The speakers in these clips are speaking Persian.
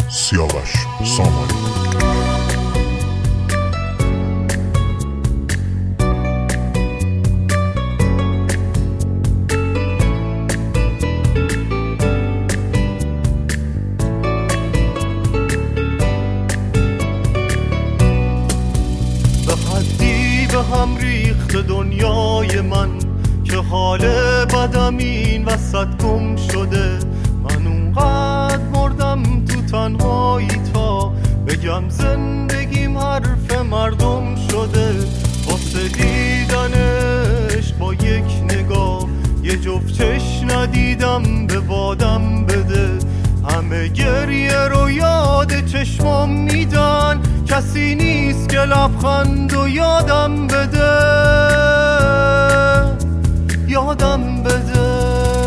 سیاوش سامانی. هم ریخت دنیای من که حال بدم این وسط گم شده. من اونقدر مردم تو تنهایی تا بگم زندگیم حرف مردم شده. واسه دیدنش با یک نگاه یه جفت چشم ندیدم به بادم بده. همه گریه رو یاد چشمام میدن، کسی نیست که لبخند و یادم بده، یادم بده.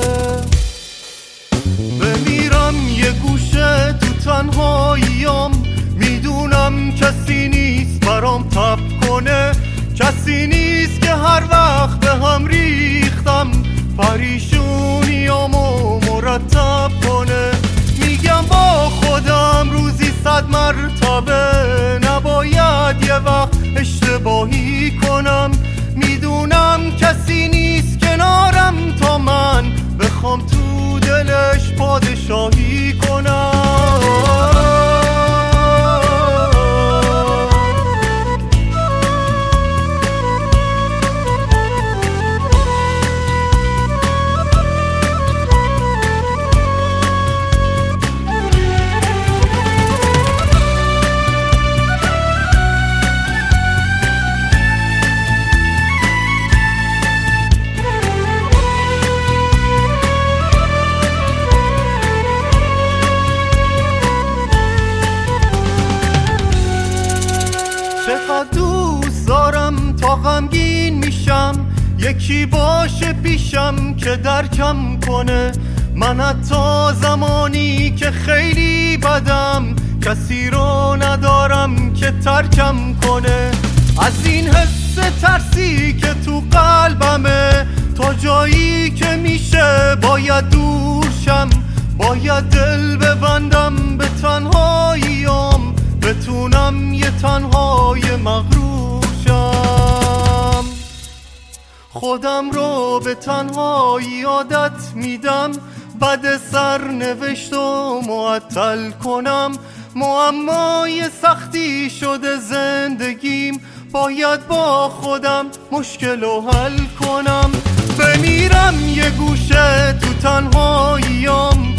بمیرم یه گوشه تو تنهاییام، میدونم کسی نیست برام تب کنه، کسی نیست که هر وقت به هم ریختم پریشونیامو مرتب کنه. میگم با خودم روزی 100 مرتبه نباید یه وقت اشتباهی کنم. میدونم کسی نیست کنارم تا من بخوام تو دلش پادشاهی کنم. چقدر دوست دارم تا غمگین میشم یکی باشه پیشم که درکم کنه. من حتی زمانی که خیلی بدم کسی رو ندارم که ترکم کنه. از این حس ترسی که تو قلبمه تا جایی که میشه باید دور شم، باید دل ببندم به تنهاییام، بتونم یه تنهای مغرور شم. خودم رو به تنهایی عادت میدم، بد سرنوشت و معطل کنم. معمای سختی شده زندگیم، باید با خودم مشکل رو حل کنم. بمیرم یه گوشه تو تنهاییام،